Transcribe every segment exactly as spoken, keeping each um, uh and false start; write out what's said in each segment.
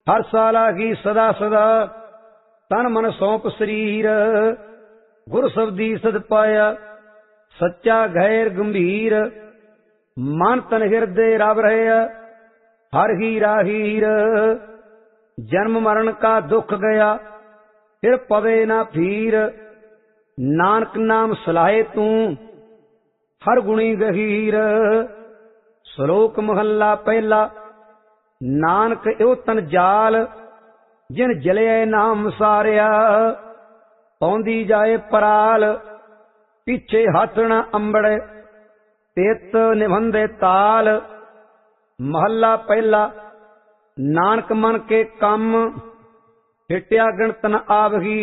हर साला की सदा सदा तन मन सौंप शरीर। गुर शब्दी सद पाया सच्चा गैर गंभीर। मन तन हृदय रब रहे हर हीरा हीर। जन्म मरण का दुख गया फिर पवे ना फिर। नानक नाम सलाहे तू हर गुणी गहीर। श्लोक महला पहला। नानक यो तन जाल जिन जलिया नाम सारिया। पौंदी जाए पराल पीछे हथ न अंबड़े तेत निबंधे ताल। महला पहला। नानक मन के कम हिटिया गणत न आवगी।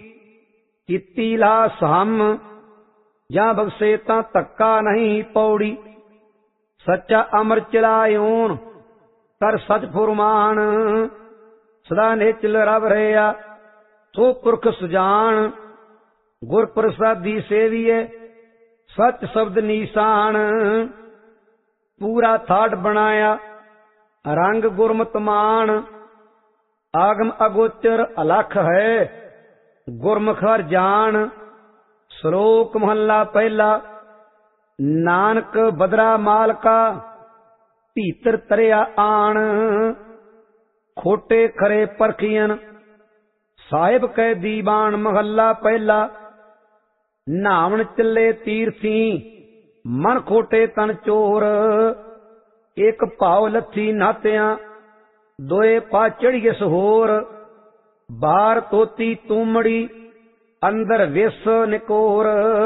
कीती ला सहम जा बख्शे ता धक्का नहीं पौड़ी। सच्चा अमर चलायोन कर सच फुरमान। सदा निचल रब रहा सो पुरख सुजान। गुर प्रसादी सेविए सच शब्द नीसान। पूरा थाट बनाया रंग गुरमत मान। आगम अगोचर अलख है गुरमुख हर जान। श्लोक महला पहला। नानक बदरा माल का भीतर तरिया आन। खोटे खरे परखियन साहिब कै दीवान। महला पहला। नावण चले तीर्थी मन खोटे तन चोर। एक भाव लथी नात्या दोए पा चढ़िए सहोर। बाहर तोती तूमड़ी अंदर विस निकोर।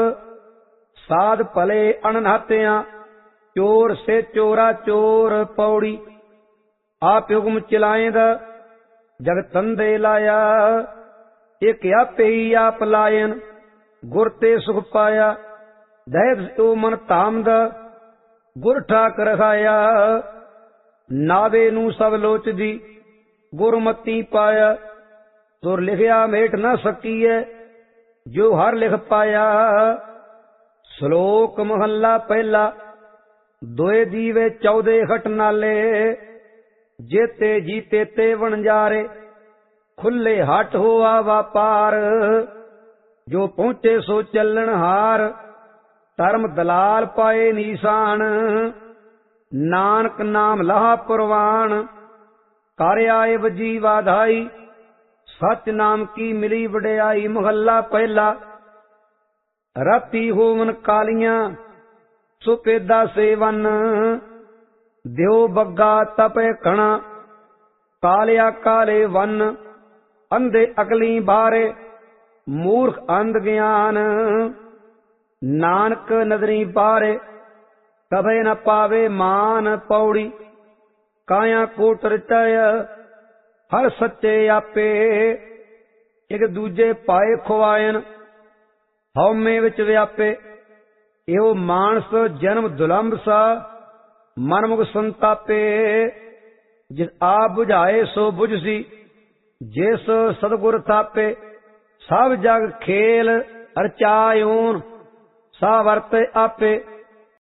साध भले अननात्या चोर से चोरा चोर। पौड़ी आप युगम चिलाएंद जग तंदे लाया। एक आपे ही आप लायन गुर ते सुख पाया। दैव तो मन तामद गुर ठाक रखाया। नावे नू सब लोच दी गुरमती पाया। तुर लिखिया मेट न सकीए जो हर लिख पाया। श्लोक महला पहला। दोए दीवे चौदे खट नाले जेते जीते ते वणजारे। खुले हट होआ व्यापार जो पहुंचे सो चलन हार। धर्म दलाल पाए निशान नानक नाम लहा पुरवान। कर आए वजी वाधाई सच नाम की मिली वड्याई। महला पहला। राती होवन कालियां सुपेदा सेवन। द्यो बग्गा तपे कणा कालिया काले वन। अंधे अगली बारे मूर्ख अंध ज्ञान। नानक नदरी बारे कभे न पावे मान। पौड़ी काया कोट रचाय हर सच्चे आपे। एक दूजे पाए खुआयन हौमे विच व्यापे। एहो मानस जन्म दुलंभ सा मनमुख संतापे। जिस आप बुझाए सो बुझसी जिस सतगुर थापे। सब जग खेल रचायोन सा वर्ते आपे।